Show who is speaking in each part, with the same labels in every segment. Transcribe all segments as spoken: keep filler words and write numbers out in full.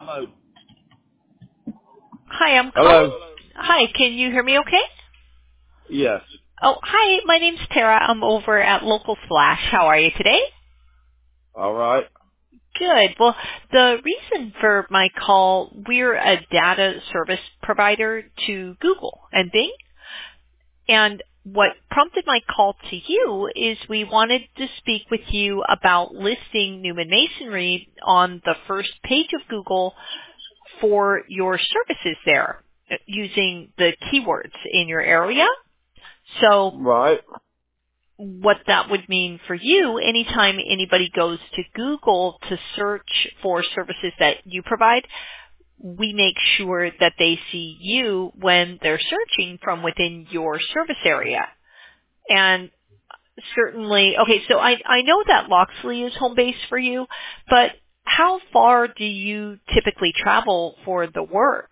Speaker 1: Hello.
Speaker 2: Hi, I'm calling.
Speaker 1: Hello.
Speaker 2: Hi, can you hear me okay?
Speaker 1: Yes.
Speaker 2: Oh, hi, my name's Tara. I'm over at Local Flash. How are you today?
Speaker 1: All right.
Speaker 2: Good. Well, the reason for my call, we're a data service provider to Google and Bing. And what prompted my call to you is we wanted to speak with you about listing Newman Masonry on the first page of Google for your services there using the keywords in your area. So
Speaker 1: Right.
Speaker 2: what that would mean for you, anytime anybody goes to Google to search for services that you provide, we make sure that they see you when they're searching from within your service area. And certainly, okay, so I, I know that Loxley is home base for you, but how far do you typically travel for the work?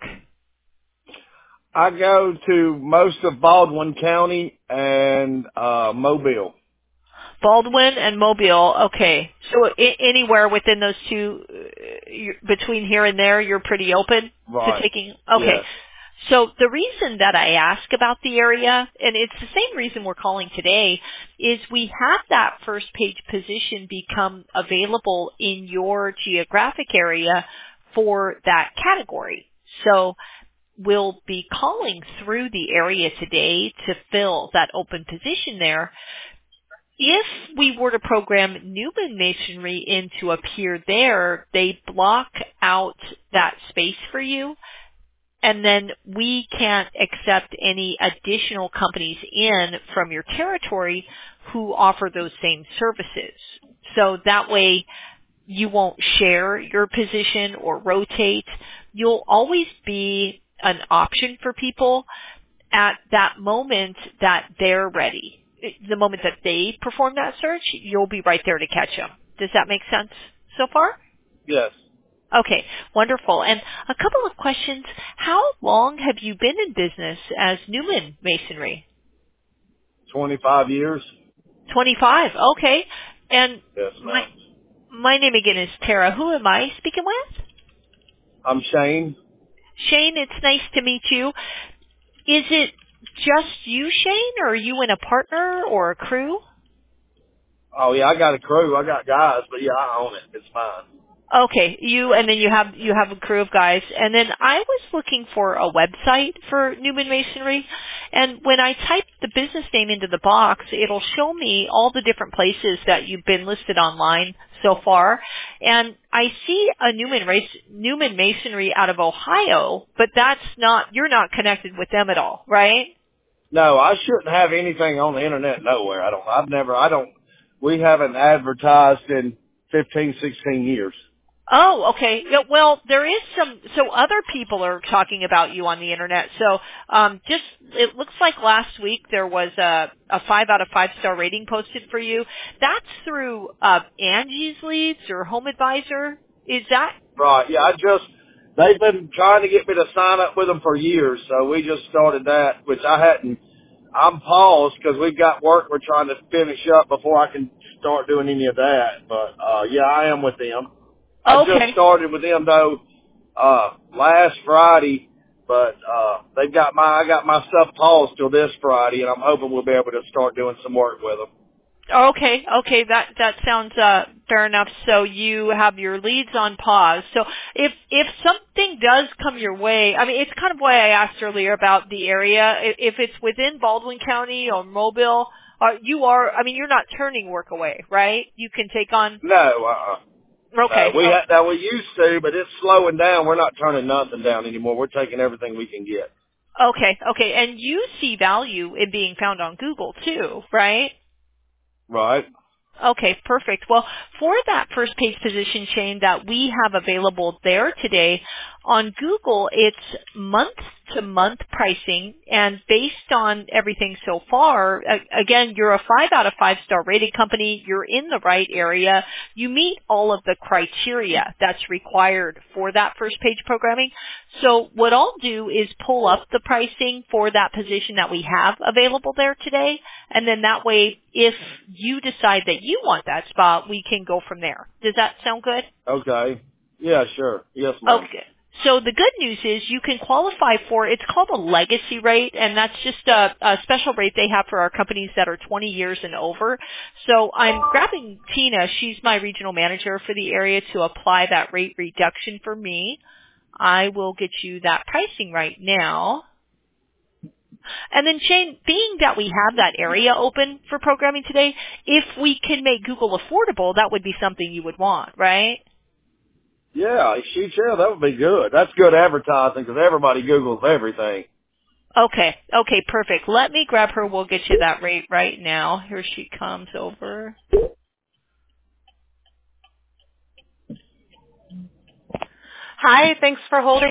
Speaker 1: I go to most of Baldwin County and uh Mobile.
Speaker 2: Baldwin and Mobile. Okay. So I- anywhere within those two, uh, you're- between here and there, you're pretty open to
Speaker 1: Right.
Speaker 2: taking. Okay.
Speaker 1: Yes.
Speaker 2: So the reason that I ask about the area, and it's the same reason we're calling today, is we have that first page position become available in your geographic area for that category. So we'll be calling through the area today to fill that open position there. If we were to program Newman Masonry in to appear there, they block out that space for you, and then we can't accept any additional companies in from your territory who offer those same services. So that way you won't share your position or rotate. You'll always be an option for people at that moment that they're ready. The moment that they perform that search, you'll be right there to catch them. Does that make sense so far?
Speaker 1: Yes.
Speaker 2: Okay, wonderful. And a couple of questions. How long have you been in business as Newman Masonry?
Speaker 1: Twenty-five years.
Speaker 2: twenty-five. Okay. And
Speaker 1: Yes,
Speaker 2: my
Speaker 1: ma'am.
Speaker 2: my name again is Tara. Who am I speaking with?
Speaker 1: I'm Shane.
Speaker 2: Shane, it's nice to meet you. Is it just you, Shane, or are you in a partner or a crew?
Speaker 1: Oh yeah, I got a crew. I got guys, but yeah, I own it. It's fine.
Speaker 2: Okay, you and then you have you have a crew of guys, and then I was looking for a website for Newman Masonry, and when I type the business name into the box, it'll show me all the different places that you've been listed online so far, and I see a Newman Race, Newman Masonry out of Ohio, but that's not you're not connected with them at all, right?
Speaker 1: No, I shouldn't have anything on the internet nowhere. I don't. I've never. I don't. We haven't advertised in fifteen, sixteen years.
Speaker 2: Oh, okay. Yeah, well, there is some, so other people are talking about you on the internet. So, um, just, it looks like last week there was a, a five out of five star rating posted for you. That's through, uh, Angie's Leads or Home Advisor. Is that?
Speaker 1: Right. Yeah, I just, they've been trying to get me to sign up with them for years, so we just started that, which I hadn't, I'm paused because we've got work we're trying to finish up before I can start doing any of that. But, uh, yeah, I am with them. I just
Speaker 2: Okay.
Speaker 1: started with them though, uh, last Friday, but, uh, they've got my, I got my stuff paused till this Friday, and I'm hoping we'll be able to start doing some work with them.
Speaker 2: Okay, okay, that that sounds uh fair enough. So you have your leads on pause. So if if something does come your way, I mean, it's kind of why I asked earlier about the area. I- If it's within Baldwin County or Mobile, uh, you are. I mean, you're not turning work away, right? You can take on.
Speaker 1: No, uh-uh. Uh,
Speaker 2: Okay,
Speaker 1: we
Speaker 2: oh,
Speaker 1: ha- now we used to, but it's slowing down. We're not turning nothing down anymore. We're taking everything we can get.
Speaker 2: okay, okay, and you see value in being found on Google too, right?
Speaker 1: Right.
Speaker 2: Okay, perfect. Well, for that first page position chain that we have available there today, on Google, it's month to month pricing, and based on everything so far, a- again, you're a five out of five star rated company, you're in the right area, you meet all of the criteria that's required for that first page programming. So what I'll do is pull up the pricing for that position that we have available there today, and then that way, if you decide that you want that spot, we can go from there. Does that sound good?
Speaker 1: Okay. Yeah, sure. Yes, ma'am.
Speaker 2: Okay. So the good news is you can qualify for, it's called a legacy rate, and that's just a, a special rate they have for our companies that are twenty years and over. So I'm grabbing Tina, she's my regional manager for the area, to apply that rate reduction for me. I will get you that pricing right now. And then Shane, being that we have that area open for programming today, if we can make Google affordable, that would be something you would want, right?
Speaker 1: Yeah, shoot, yeah, that would be good. That's good advertising because everybody Googles everything.
Speaker 2: Okay. Okay, perfect. Let me grab her. We'll get you that rate right now. Here she comes over.
Speaker 3: Hi, thanks for holding.